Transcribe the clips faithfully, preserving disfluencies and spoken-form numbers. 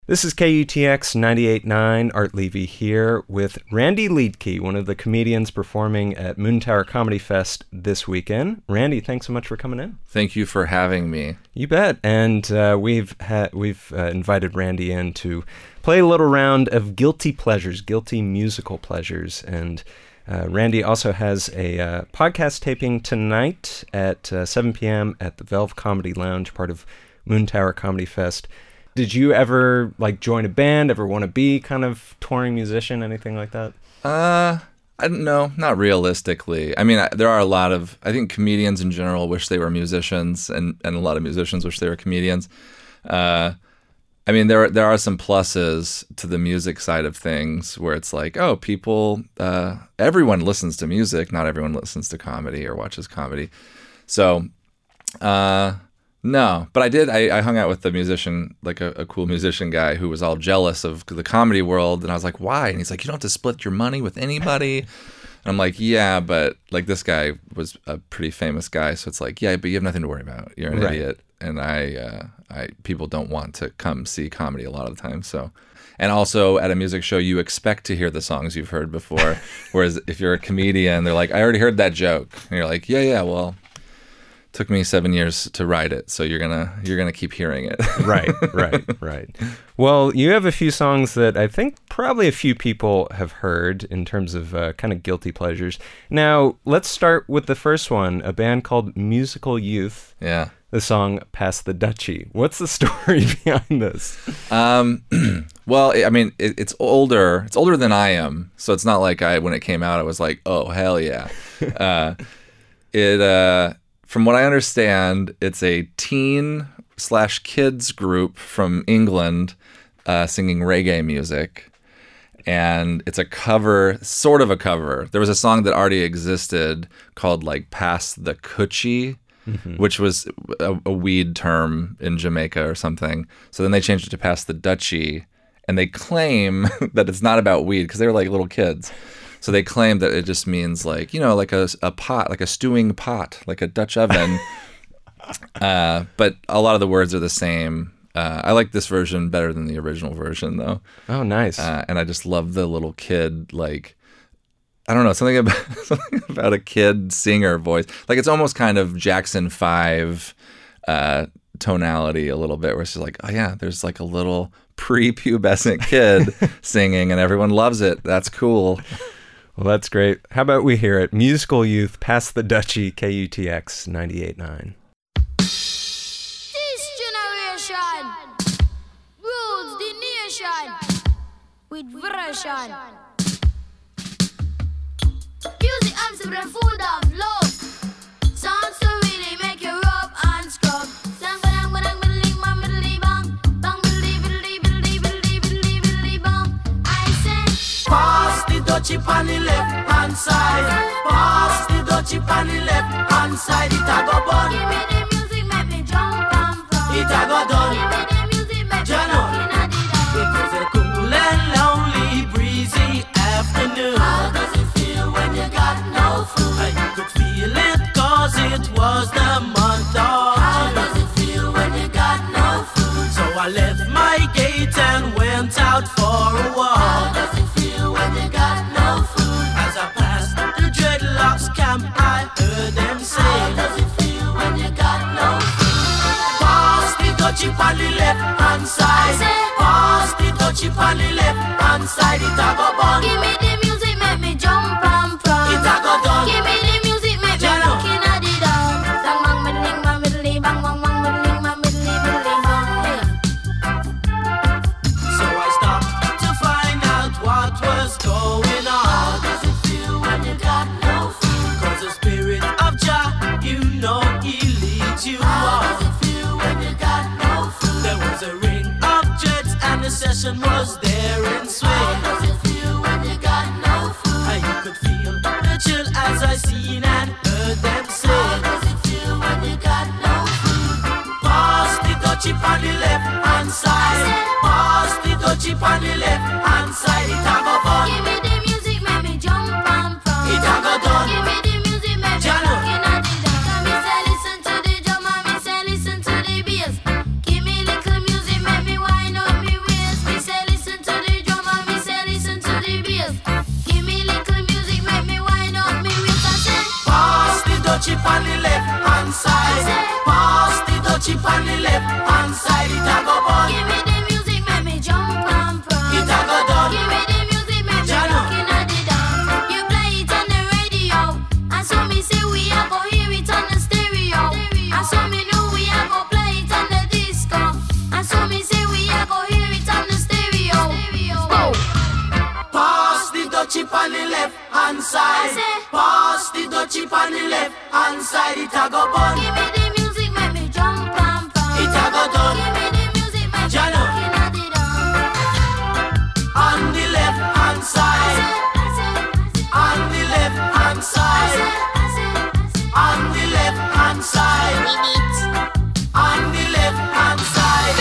This is K U T X ninety-eight point nine, Art Levy here with Randy Liedtke, one of the comedians performing at Moontower Comedy Fest this weekend. Randy, thanks so much for coming in. Thank you for having me. You bet. And uh, we've ha- we've uh, invited Randy in to play a little round of guilty pleasures, guilty musical pleasures. And uh, Randy also has a uh, podcast taping tonight at uh, seven p.m. at the Velve Comedy Lounge, part of Moontower Comedy Fest. Did you ever, like, join a band, ever want to be kind of touring musician, anything like that? Uh, I don't know, not realistically. I mean, I, there are a lot of, I think comedians in general wish they were musicians, and, and a lot of musicians wish they were comedians. Uh, I mean, there, there are some pluses to the music side of things where it's like, oh, people, uh, everyone listens to music, not everyone listens to comedy or watches comedy. So, uh... No, but I did. I, I hung out with a musician, like a, a cool musician guy who was all jealous of the comedy world. And I was like, why? And he's like, you don't have to split your money with anybody. And I'm like, yeah, but like this guy was a pretty famous guy. So it's like, yeah, but you have nothing to worry about. You're an right. idiot. And I, uh, I, people don't want to come see comedy a lot of the time. So, and also at a music show, you expect to hear the songs you've heard before. Whereas if you're a comedian, they're like, I already heard that joke. And you're like, yeah, yeah, well. Took me seven years to write it, so you're gonna you're gonna keep hearing it. Right, right, right. Well, you have a few songs that I think probably a few people have heard in terms of uh, kind of guilty pleasures. Now, let's start with the first one, a band called Musical Youth. Yeah. The song Pass the Dutchie. What's the story behind this? Um, well, I mean, it, it's older. It's older than I am, so it's not like I when it came out, I was like, oh, hell yeah. Uh, it... Uh, From what I understand, it's a teen slash kids group from England uh, singing reggae music. And it's a cover, sort of a cover. There was a song that already existed called like Pass the Coochie, mm-hmm. which was a, a weed term in Jamaica or something. So then they changed it to Pass the Dutchie. And they claim that it's not about weed because they were like little kids. So they claim that it just means like, you know, like a, a pot, like a stewing pot, like a Dutch oven. uh, but a lot of the words are the same. Uh, I like this version better than the original version, though. Oh, nice. Uh, and I just love the little kid, like, I don't know, something about something about a kid singer voice. Like it's almost kind of Jackson five uh, tonality a little bit, where it's just like, oh yeah, there's like a little prepubescent kid singing and everyone loves it. That's cool. Well, that's great. How about we hear it? Musical Youth, Pass the Dutchie, K U T X ninety-eight point nine. This generation rules the nation with version. Music arms to the food of love. Sounds to really make you rub and scrub. Pass the dutchie on the left hand side. Pass the dutchie on the left hand side. It a go bun. Give me the music, make me jump and from. It a go done. Give me the music, make me looking at it down. It was a cool and lonely, breezy afternoon. How does it feel when you got no food? I could feel it cause it was the month of How June. does it feel when you got no food? So I left my gate and went out for a walk. How does it feel when you got no food? As I passed the dreadlocks camp, I heard them say, How does it feel when you got no food? pass the dutchie on the left hand side. Pass the dutchie on the left hand side. It a go bun. Give me the music, make me jump and from. It a go done. Give me the music, make me Jano. looking at it down. Bang bang middling, bang middly, bang bang bang middling, bang middly, middly, bang. So I stopped to find out what was going How on. does it feel when you got no food? Cause the spirit of Jah, you know he leads you How does on. it feel when you got no food? There was a ring of jets and the session was there in swing. How does it feel when you got no food? And you could feel the chill as I seen and heard them How say, does it feel when you got no food? pass the dutchie on the left hand side. Pass the dutchie on the left hand side. It a go bun. Give me the music, make me jump and from. It a go done. Give me the music, make me Jano. looking at it down. Come me say listen to the drum and me say listen to the bass. Give me little music, make me wind up me waist. dutchie on the left hand side. Pass the dutchie on the left hand side. It a go bun. Give me the music, make me jump and prance. It a go done. Give me the music, make me Jano. rockin' at the dance. You play it on the radio, and so me say we a go hear it on the stereo. And so me know we a go play it on the disco. And so me say we a go hear it on the stereo. Oh. Pass the dutchie on the left hand side. I say. Pass the dutchie on the left hand side. It a go bun. Give me the music, make me jump and prance. It a go done. Give me the music, make me Jano. rockin' at the dance. On the left hand side. On the left hand side. On the left hand side. On the left hand side.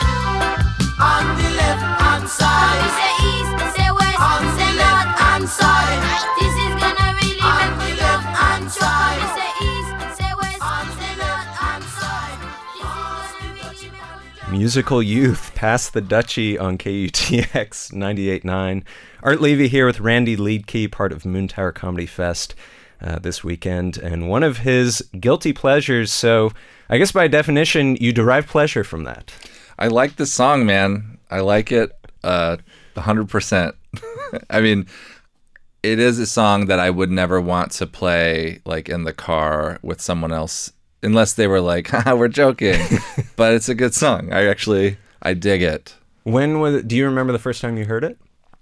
On the left hand side. Say east, say west, On say the north left and hand south. side. This is gonna really On make me the jump left and hand shout. side. Say east, say west, On say the north left and hand south. side. This is gonna really make me jump. Musical Youth, Pass the Dutchie on K U T X ninety-eight point nine. Art Levy here with Randy Leedkey, part of Moontower Comedy Fest uh, this weekend, and one of his guilty pleasures. So I guess by definition, you derive pleasure from that. I like this song, man. I like it uh, one hundred percent. I mean, it is a song that I would never want to play like in the car with someone else unless they were like, haha, we're joking. But it's a good song. I actually, I dig it. When was it, do you remember the first time you heard it?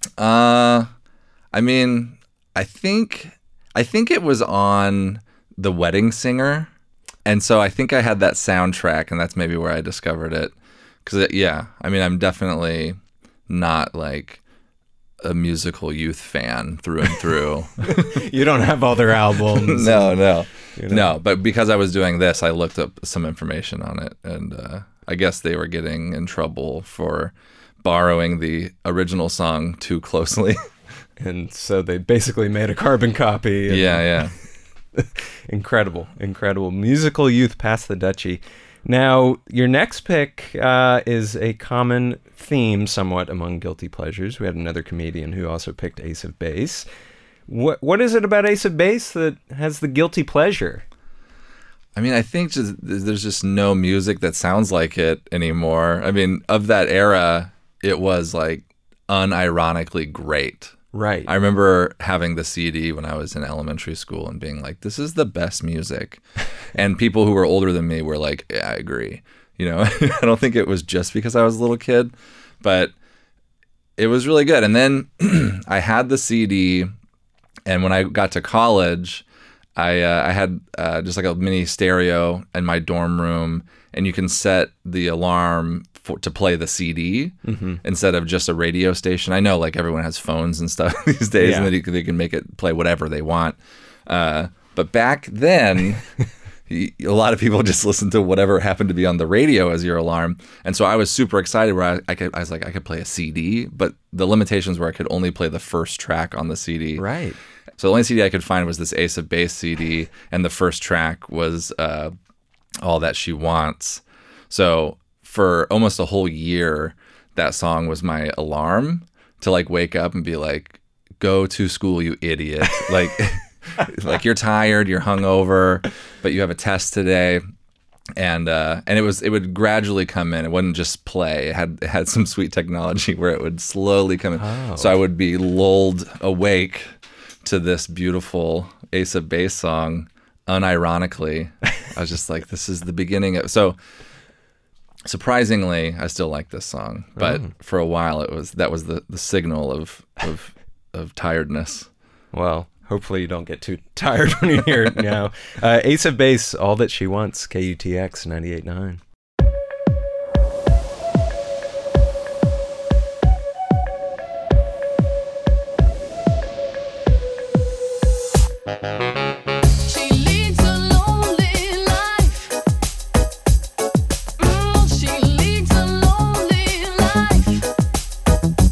Uh, I mean, I think, I think it was on The Wedding Singer. And so I think I had that soundtrack, and that's maybe where I discovered it. Because, yeah, I mean, I'm definitely not like a Musical Youth fan through and through. You don't have all their albums. no, no, You know? no. But because I was doing this, I looked up some information on it, and uh, I guess they were getting in trouble for borrowing the original song too closely. And so they basically made a carbon copy. and- yeah, yeah. Incredible, incredible. Musical Youth, Pass the Dutchie. Now, your next pick uh, is a common theme somewhat among guilty pleasures. We had another comedian who also picked Ace of Base. What What is it about Ace of Base that has the guilty pleasure? I mean, I think just, there's just no music that sounds like it anymore. I mean, of that era, it was like unironically great. Right. I remember having the C D when I was in elementary school and being like, this is the best music. And people who were older than me were like, yeah, I agree. You know, I don't think it was just because I was a little kid, but it was really good. And then I had the C D, and when I got to college, I uh, I had uh, just like a mini stereo in my dorm room, and you can set the alarm for, to play the C D mm-hmm. instead of just a radio station. I know like everyone has phones and stuff these days, Yeah. and then you can, they can make it play whatever they want. Uh, but back then, a lot of people just listened to whatever happened to be on the radio as your alarm. And so I was super excited where I, I, could, I was like, I could play a C D, but the limitations were I could only play the first track on the C D. Right. So the only C D I could find was this Ace of Base C D, and the first track was uh, All That She Wants. So for almost a whole year, that song was my alarm to like wake up and be like, go to school, you idiot. Like, like you're tired, you're hungover, but you have a test today. And uh, and it was it would gradually come in. It wouldn't just play. It had it had some sweet technology where it would slowly come in. Oh. So I would be lulled awake to this beautiful Ace of Base song, unironically. I was just like, this is the beginning of... So, surprisingly, I still like this song. But Oh. for a while, it was that was the, the signal of, of of tiredness. Well, hopefully you don't get too tired when you hear it now. Uh, Ace of Base, All That She Wants, K U T X ninety-eight point nine. She leads a lonely life. Mm, she leads a lonely life.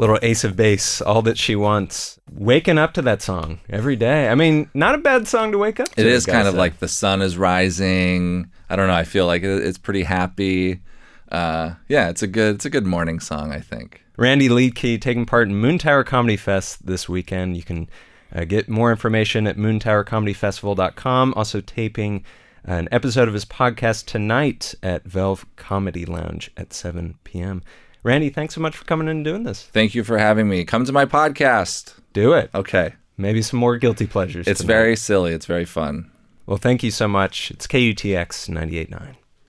little Ace of Base, All That She Wants. Waking up to that song every day. I mean, not a bad song to wake up to. It is kind of say. like the sun is rising. I don't know. I feel like it, it's pretty happy. Uh, yeah, it's a good it's a good morning song, I think. Randy Leedke taking part in Moon Tower Comedy Fest this weekend. You can uh, get more information at moon tower comedy festival dot com. Also taping an episode of his podcast tonight at Velve Comedy Lounge at seven p.m. Randy, thanks so much for coming in and doing this. Thank you for having me. Come to my podcast. Do it. Okay. Maybe some more guilty pleasures. It's tonight. very silly. It's very fun. Well, thank you so much. It's K U T X ninety-eight point nine.